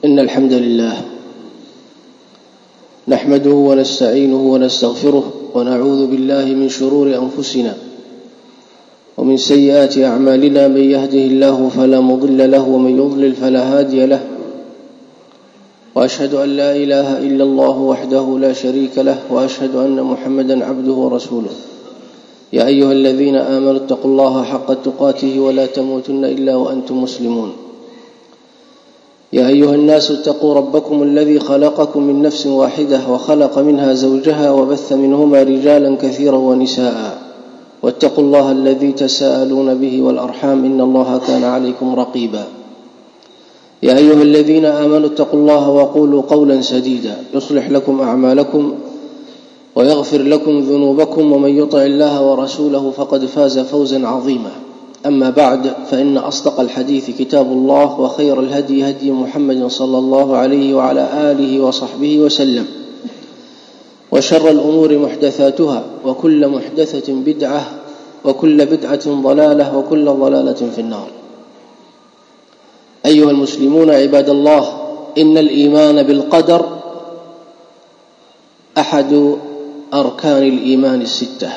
إن الحمد لله نحمده ونستعينه ونستغفره ونعوذ بالله من شرور أنفسنا ومن سيئات أعمالنا. من يهده الله فلا مضل له ومن يضلل فلا هادي له، وأشهد أن لا إله إلا الله وحده لا شريك له، وأشهد أن محمدا عبده ورسوله. يا أيها الذين آمنوا اتقوا الله حق تقاته ولا تموتن إلا وأنتم مسلمون. يا أيها الناس اتقوا ربكم الذي خلقكم من نفس واحدة وخلق منها زوجها وبث منهما رجالا كثيرا ونساء، واتقوا الله الذي تساءلون به والأرحام إن الله كان عليكم رقيبا. يا أيها الذين آمنوا اتقوا الله وقولوا قولا سديدا يصلح لكم أعمالكم ويغفر لكم ذنوبكم، ومن يطع الله ورسوله فقد فاز فوزا عظيما. أما بعد، فإن أصدق الحديث كتاب الله، وخير الهدي هدي محمد صلى الله عليه وعلى آله وصحبه وسلم، وشر الأمور محدثاتها، وكل محدثة بدعة، وكل بدعة ضلالة، وكل ضلالة في النار. أيها المسلمون عباد الله، إن الإيمان بالقدر أحد أركان الإيمان الستة: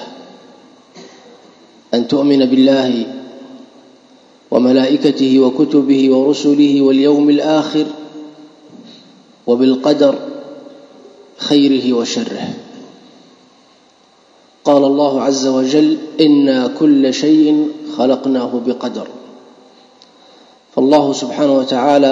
أن تؤمن بالله وملائكته وكتبه ورسله واليوم الآخر، وبالقدر خيره وشره. قال الله عز وجل: إنا كل شيء خلقناه بقدر. فالله سبحانه وتعالى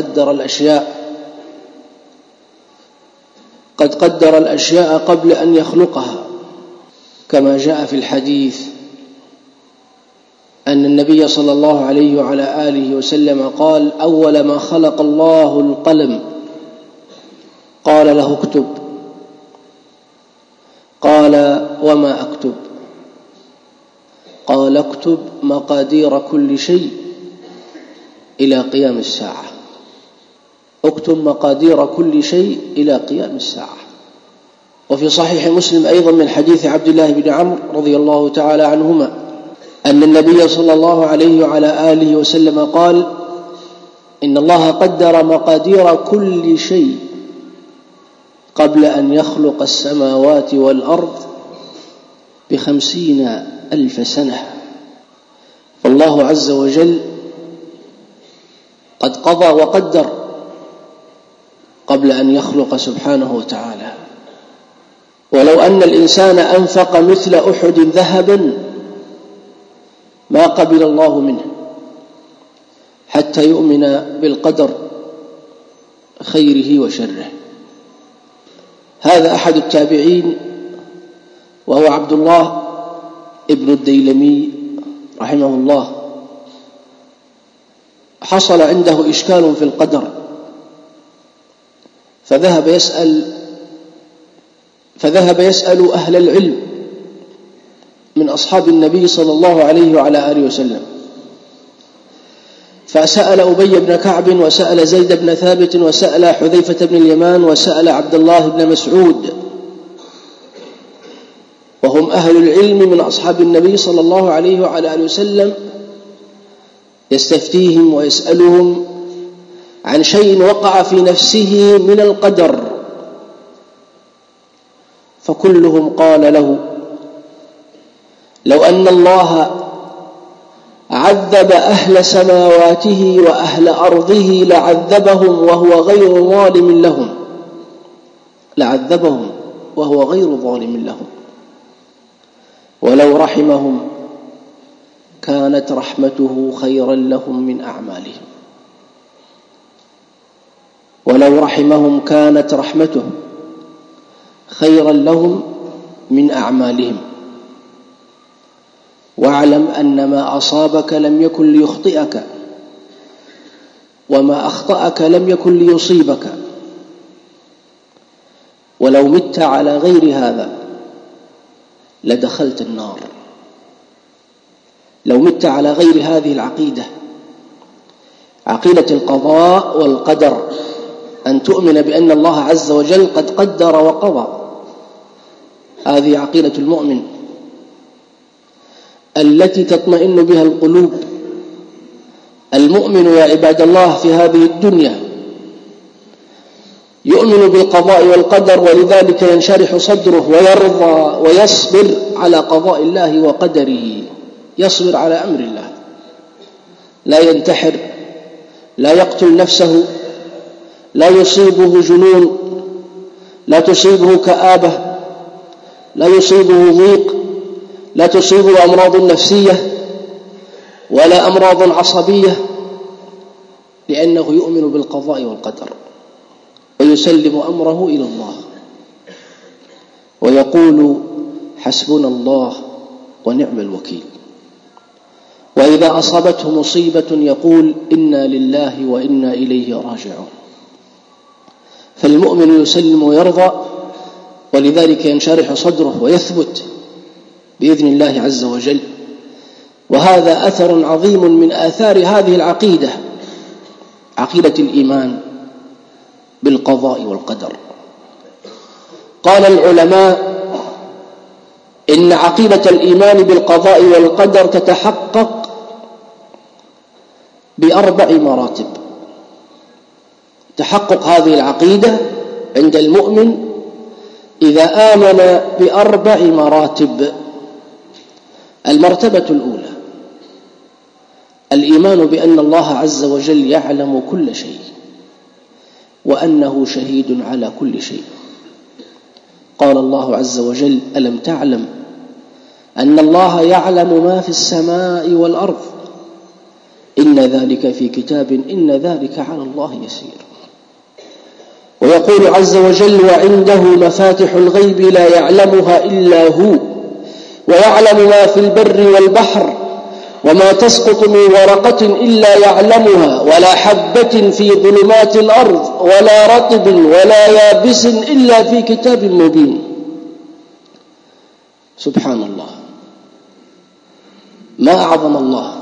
قد قدر الأشياء قبل أن يخلقها، كما جاء في الحديث أن النبي صلى الله عليه وعلى آله وسلم قال: أول ما خلق الله القلم، قال له اكتب، قال: وما أكتب؟ قال: اكتب مقادير كل شيء إلى قيام الساعة. اكتب مقادير كل شيء إلى قيام الساعة. وفي صحيح مسلم أيضا من حديث عبد الله بن عمرو رضي الله تعالى عنهما أن النبي صلى الله عليه وعلى آله وسلم قال: إن الله قدر مقادير كل شيء قبل أن يخلق السماوات والأرض ب50,000 سنة. فالله عز وجل قد قضى وقدر قبل أن يخلق سبحانه وتعالى. ولو أن الإنسان أنفق مثل أحد ذهبا ما قبل الله منه حتى يؤمن بالقدر خيره وشره. هذا أحد التابعين، وهو عبد الله ابن الديلمي رحمه الله. حصل عنده إشكال في القدر، فذهب يسأل أهل العلم من أصحاب النبي صلى الله عليه وعلى آله وسلم. فسأل أبي بن كعب، وسأل زيد بن ثابت، وسأل حذيفة بن اليمان، وسأل عبد الله بن مسعود، وهم أهل العلم من أصحاب النبي صلى الله عليه وعلى آله وسلم، يستفتيهم ويسألهم عن شيء وقع في نفسه من القدر، فكلهم قال له: لو أن الله عذب أهل سماواته وأهل أرضه لعذبهم وهو غير ظالم لهم، ولو رحمهم كانت رحمته خيرا لهم من أعمالهم. ولو رحمهم كانت رحمته خيرا لهم من أعمالهم. واعلم أن ما أصابك لم يكن ليخطئك، وما أخطأك لم يكن ليصيبك. ولو مت على غير هذا لدخلت النار. لو مت على غير هذه العقيدة، عقيدة القضاء والقدر، أن تؤمن بأن الله عز وجل قد قدر وقضى، هذه عقيدة المؤمن التي تطمئن بها القلوب. المؤمن يا عباد الله في هذه الدنيا يؤمن بالقضاء والقدر، ولذلك ينشرح صدره ويرضى ويصبر على قضاء الله وقدره، يصبر على أمر الله، لا ينتحر، لا يقتل نفسه، لا يصيبه جنون، لا تصيبه كآبة، لا يصيبه ضيق، لا تصيبه أمراض نفسية ولا أمراض عصبية، لأنه يؤمن بالقضاء والقدر ويسلم أمره إلى الله ويقول حسبنا الله ونعم الوكيل. وإذا أصابته مصيبة يقول إنا لله وإنا إليه راجعون. فالمؤمن يسلم ويرضى، ولذلك ينشرح صدره ويثبت بإذن الله عز وجل. وهذا أثر عظيم من آثار هذه العقيدة، عقيدة الإيمان بالقضاء والقدر. قال العلماء إن عقيدة الإيمان بالقضاء والقدر تتحقق ب4 مراتب. تحقق هذه العقيدة عند المؤمن إذا آمن ب4 مراتب. المرتبة الأولى الإيمان بأن الله عز وجل يعلم كل شيء وأنه شهيد على كل شيء. قال الله عز وجل ألم تعلم أن الله يعلم ما في السماء والأرض إن ذلك في كتاب إن ذلك على الله يسير. ويقول عز وجل وعنده مفاتح الغيب لا يعلمها إلا هو ويعلم ما في البر والبحر وما تسقط من ورقة إلا يعلمها ولا حبة في ظلمات الأرض ولا رطب ولا يابس إلا في كتاب مبين. سبحان الله، ما أعظم الله.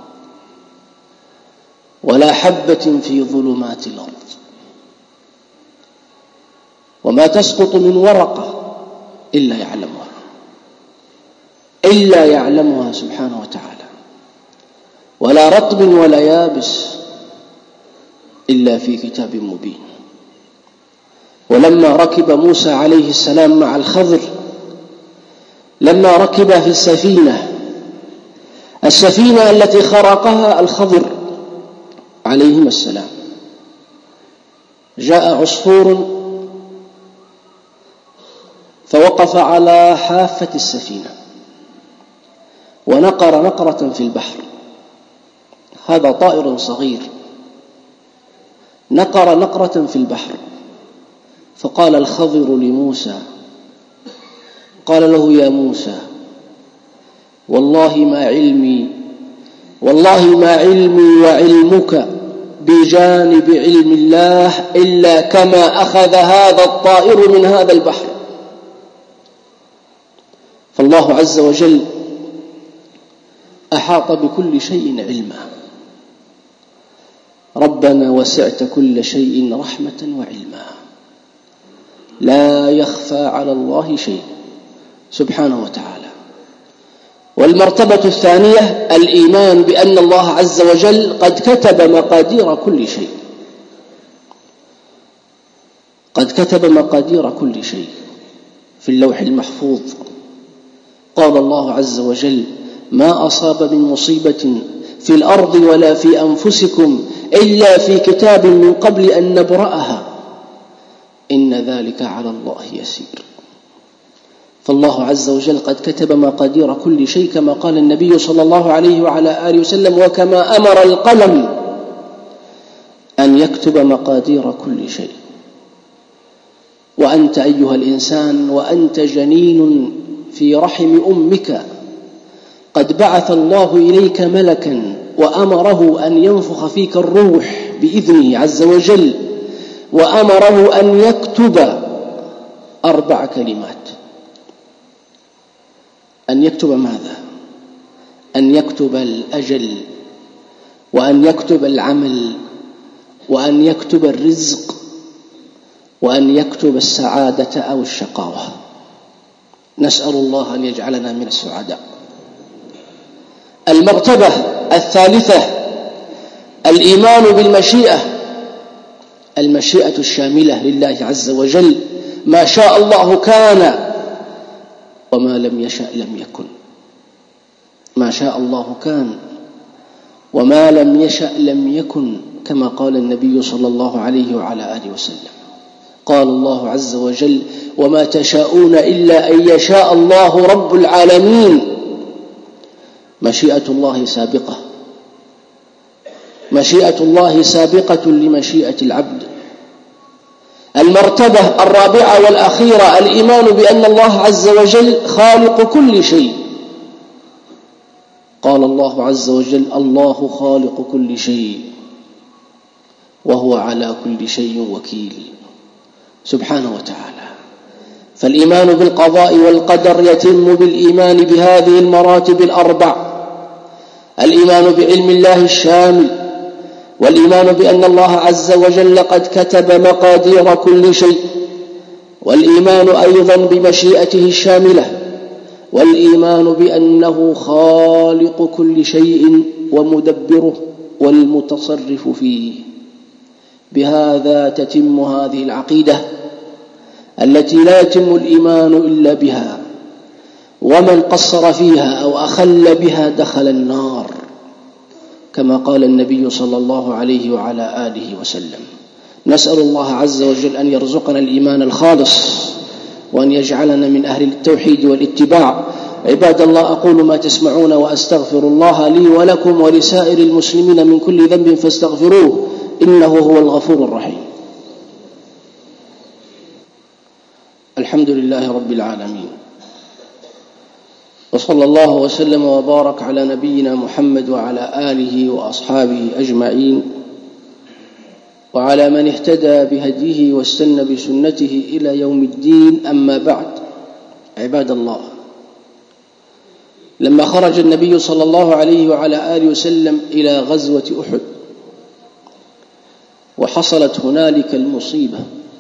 ولا حبة في ظلمات الأرض وما تسقط من ورقة إلا يعلمها سبحانه وتعالى، ولا رطب ولا يابس إلا في كتاب مبين. ولما ركب موسى عليه السلام مع الخضر، لما ركب في السفينة التي خرقها الخضر عليهما السلام، جاء عصفور فوقف على حافة السفينة ونقر نقرة في البحر. هذا طائر صغير نقر نقرة في البحر، فقال الخضر لموسى، قال له يا موسى والله ما علمي وعلمك بجانب علم الله إلا كما أخذ هذا الطائر من هذا البحر. فالله عز وجل أحاط بكل شيء علما. ربنا وسعت كل شيء رحمة وعلما لا يخفى على الله شيء سبحانه وتعالى. والمرتبة الثانية الإيمان بأن الله عز وجل قد كتب مقادير كل شيء، قد كتب مقادير كل شيء في اللوح المحفوظ. قال الله عز وجل ما أصاب من مصيبة في الأرض ولا في أنفسكم إلا في كتاب من قبل أن نبرأها إن ذلك على الله يسير. فالله عز وجل قد كتب مقادير كل شيء كما قال النبي صلى الله عليه وعلى آله وسلم وكما أمر القلم أن يكتب مقادير كل شيء. وأنت أيها الإنسان وأنت جنين في رحم أمك قد بعث الله إليك ملكا وأمره أن ينفخ فيك الروح بإذنه عز وجل، وأمره أن يكتب 4 كلمات. أن يكتب ماذا؟ أن يكتب الأجل، وأن يكتب العمل، وأن يكتب الرزق، وأن يكتب السعادة أو الشقاوة. نسأل الله أن يجعلنا من السعداء. المرتبة الثالثة الإيمان بالمشيئة. المشيئة الشاملة لله عز وجل، ما شاء الله كان وما لم يشأ لم يكن. ما شاء الله كان وما لم يشأ لم يكن، كما قال النبي صلى الله عليه وعلى آله وسلم. قال الله عز وجل: وما تشاءون إلا أن يشاء الله رب العالمين. مشيئة الله سابقة، مشيئة الله سابقة لمشيئة العبد. المرتبة الرابعة والأخيرة الإيمان بأن الله عز وجل خالق كل شيء. قال الله عز وجل: الله خالق كل شيء وهو على كل شيء وكيل، سبحانه وتعالى. فالإيمان بالقضاء والقدر يتم بالإيمان بهذه المراتب الأربع: الإيمان بعلم الله الشامل، والإيمان بأن الله عز وجل قد كتب مقادير كل شيء، والإيمان أيضا بمشيئته الشاملة، والإيمان بأنه خالق كل شيء ومدبره والمتصرف فيه. بهذا تتم هذه العقيدة التي لا يتم الإيمان إلا بها، ومن قصر فيها أو أخل بها دخل النار، كما قال النبي صلى الله عليه وعلى آله وسلم. نسأل الله عز وجل أن يرزقنا الإيمان الخالص، وأن يجعلنا من أهل التوحيد والاتباع. عباد الله، أقول ما تسمعون وأستغفر الله لي ولكم ولسائر المسلمين من كل ذنب فاستغفروه، إنه هو الغفور الرحيم. الحمد لله رب العالمين، وصلى الله وسلم وبارك على نبينا محمد وعلى آله وأصحابه أجمعين، وعلى من اهتدى بهديه واستنى بسنته إلى يوم الدين. أما بعد، عباد الله، لما خرج النبي صلى الله عليه وعلى آله وسلم إلى غزوة أحد، وحصلت هنالك المصيبة،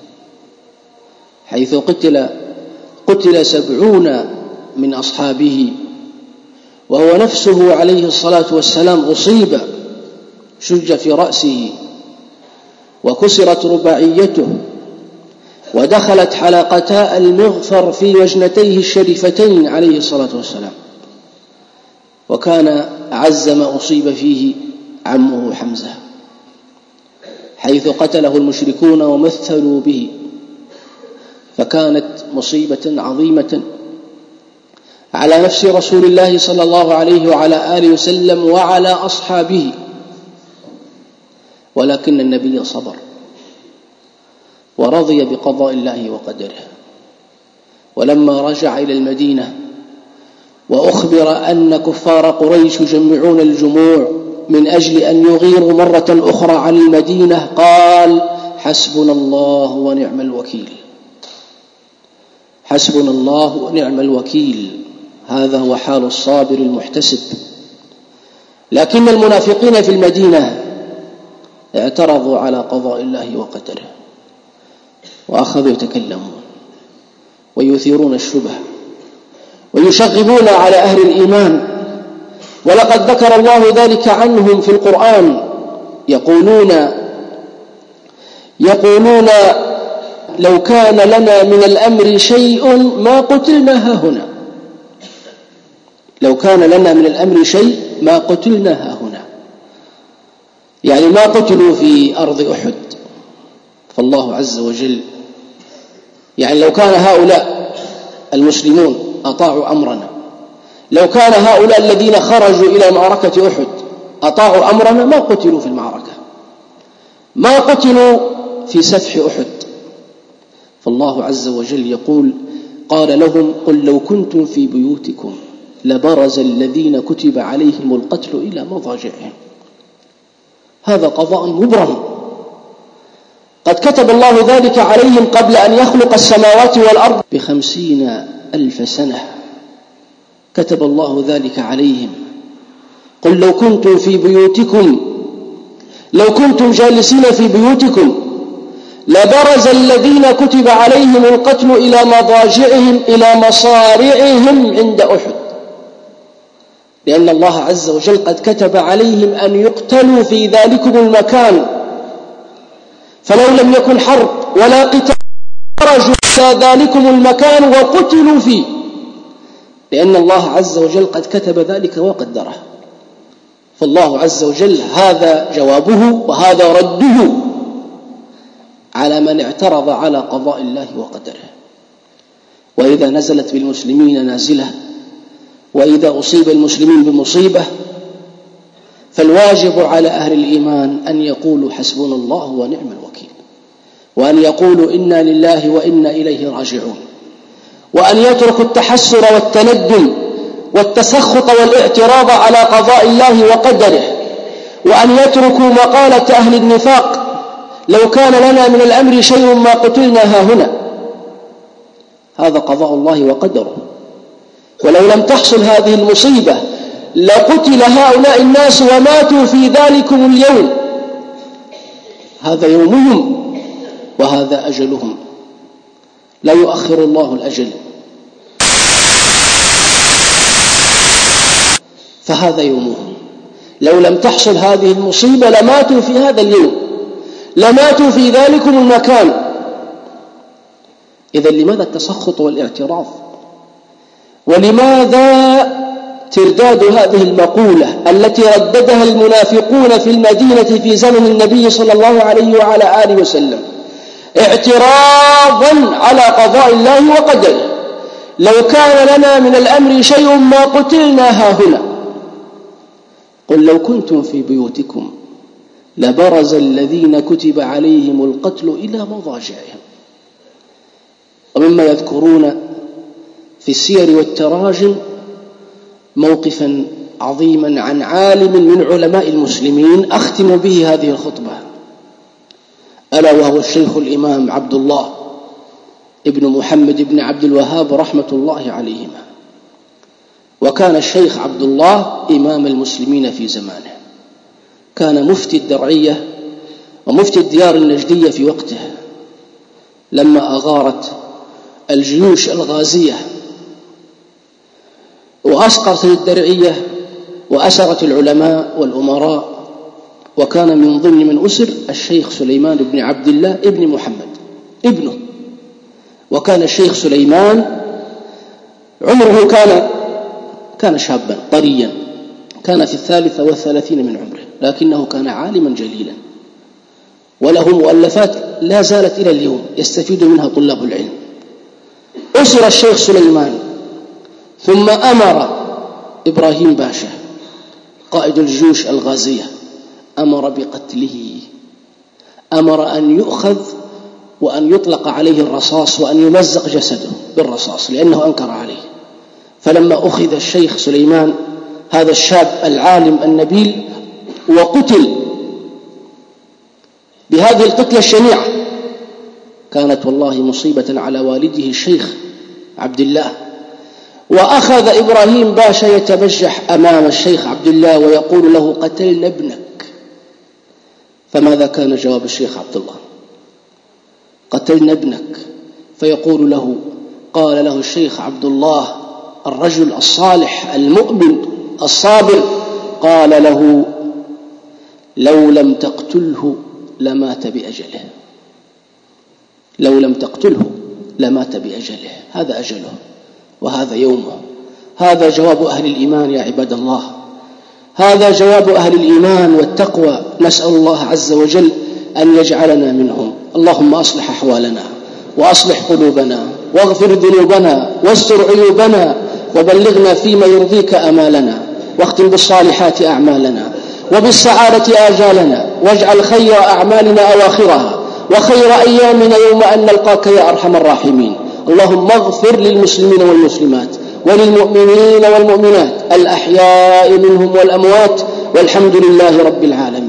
حيث قتل 70 من أصحابه، وهو نفسه عليه الصلاة والسلام أصيب، شج في رأسه وكسرت رباعيته، ودخلت حلقتا المغفر في وجنتيه الشريفتين عليه الصلاة والسلام. وكان أعز ما أصيب فيه عمه حمزة، حيث قتله المشركون ومثلوا به، فكانت مصيبة عظيمة على نفس رسول الله صلى الله عليه وعلى آله وسلم وعلى أصحابه. ولكن النبي صبر ورضي بقضاء الله وقدره. ولما رجع إلى المدينة وأخبر أن كفار قريش يجمعون الجموع من أجل أن يغيروا مرة أخرى على المدينة، قال: حسبنا الله ونعم الوكيل، حسبنا الله ونعم الوكيل. هذا هو حال الصابر المحتسب. لكن المنافقين في المدينة اعترضوا على قضاء الله وقدره، وأخذوا يتكلمون ويثيرون الشبه ويشغبون على أهل الإيمان. ولقد ذكر الله ذلك عنهم في القرآن، يقولون لو كان لنا من الأمر شيء ما قتلنا هاهنا، لو كان لنا من الأمر شيء ما قتلنا هاهنا، يعني ما قتلوا في أرض أحد. فالله عز وجل يعني لو كان هؤلاء المسلمون أطاعوا أمرنا، لو كان هؤلاء الذين خرجوا إلى معركة أحد أطاعوا أمرنا ما قتلوا في المعركة، ما قتلوا في سفح أحد. فالله عز وجل يقول: قال لهم: قل لو كنتم في بيوتكم لبرز الذين كتب عليهم القتل إلى مضاجعهم. هذا قضاء مبرم، قد كتب الله ذلك عليهم قبل أن يخلق السماوات والأرض ب50,000 سنة، كتب الله ذلك عليهم. قل لو كنتم في بيوتكم، لو كنتم جالسين في بيوتكم لبرز الذين كتب عليهم القتل إلى مضاجعهم، إلى مصارعهم عند أحد، لأن الله عز وجل قد كتب عليهم أن يقتلوا في ذلكم المكان. فلو لم يكن حرب ولا قتال خرجوا إلى ذلكم المكان وقتلوا فيه، لأن الله عز وجل قد كتب ذلك وقدره. فالله عز وجل هذا جوابه وهذا رده على من اعترض على قضاء الله وقدره. وإذا نزلت بالمسلمين نازلة، وإذا أصيب المسلمين بمصيبة، فالواجب على أهل الإيمان أن يقولوا حسبنا الله ونعم الوكيل، وأن يقولوا إنا لله وإنا إليه راجعون، وأن يتركوا التحسر والتندم والتسخط والاعتراض على قضاء الله وقدره، وأن يتركوا مقالة أهل النفاق لو كان لنا من الأمر شيء ما قتلنا هاهنا. هذا قضاء الله وقدره، ولو لم تحصل هذه المصيبة لقتل هؤلاء الناس وماتوا في ذلكم اليوم. هذا يومهم وهذا أجلهم، لا يؤخر الله الأجل. فهذا يومهم، لو لم تحصل هذه المصيبة لماتوا في هذا اليوم، لماتوا في ذلكم المكان. إذن لماذا التسخط والاعتراض؟ ولماذا ترداد هذه المقولة التي رددها المنافقون في المدينة في زمن النبي صلى الله عليه وعلى آله وسلم اعتراضا على قضاء الله وقدره؟ لو كان لنا من الأمر شيء ما قتلنا هاهنا. قل لو كنتم في بيوتكم لبرز الذين كتب عليهم القتل إلى مضاجعهم. ومما يذكرون في السير والتراجم موقفا عظيما عن عالم من علماء المسلمين أختم به هذه الخطبة، ألا وهو الشيخ الإمام عبد الله ابن محمد ابن عبد الوهاب رحمة الله عليهما. وكان الشيخ عبد الله إمام المسلمين في زمانه، كان مفتي الدرعية ومفتي الديار النجدية في وقته، لما أغارت الجيوش الغازية وأسقطت الدرعية وأسرت العلماء والأمراء. وكان من ضمن من أسر الشيخ سليمان بن عبد الله ابن محمد ابنه. وكان الشيخ سليمان عمره كان شابا طريا، كان في 33 من عمره، لكنه كان عالما جليلا، وله مؤلفات لا زالت إلى اليوم يستفيد منها طلاب العلم. أسر الشيخ سليمان، ثم أمر إبراهيم باشا قائد الجيوش الغازية أمر بقتله، أمر أن يؤخذ وأن يطلق عليه الرصاص وأن يمزق جسده بالرصاص لأنه أنكر عليه. فلما أخذ الشيخ سليمان هذا الشاب العالم النبيل وقتل بهذه القتلة الشنيعة، كانت والله مصيبة على والده الشيخ عبد الله. وأخذ إبراهيم باشا يتبجح أمام الشيخ عبد الله ويقول له قتلنا ابنك. فماذا كان جواب الشيخ عبد الله؟ قتلنا ابنك. فيقول له، قال له الشيخ عبد الله الرجل الصالح المؤمن الصابر، قال له لو لم تقتله لمات بأجله، لو لم تقتله لمات بأجله. هذا أجله وهذا يومه. هذا جواب أهل الإيمان يا عباد الله، هذا جواب أهل الإيمان والتقوى. نسأل الله عز وجل أن يجعلنا منهم. اللهم أصلح أحوالنا وأصلح قلوبنا واغفر ذنوبنا واستر عيوبنا وبلغنا فيما يرضيك آمالنا، واختم بالصالحات أعمالنا وبالسعادة آجالنا، واجعل خير أعمالنا أواخرها وخير أيامنا يوم أن نلقاك يا أرحم الراحمين. اللهم اغفر للمسلمين والمسلمات وللمؤمنين والمؤمنات الأحياء منهم والأموات، والحمد لله رب العالمين.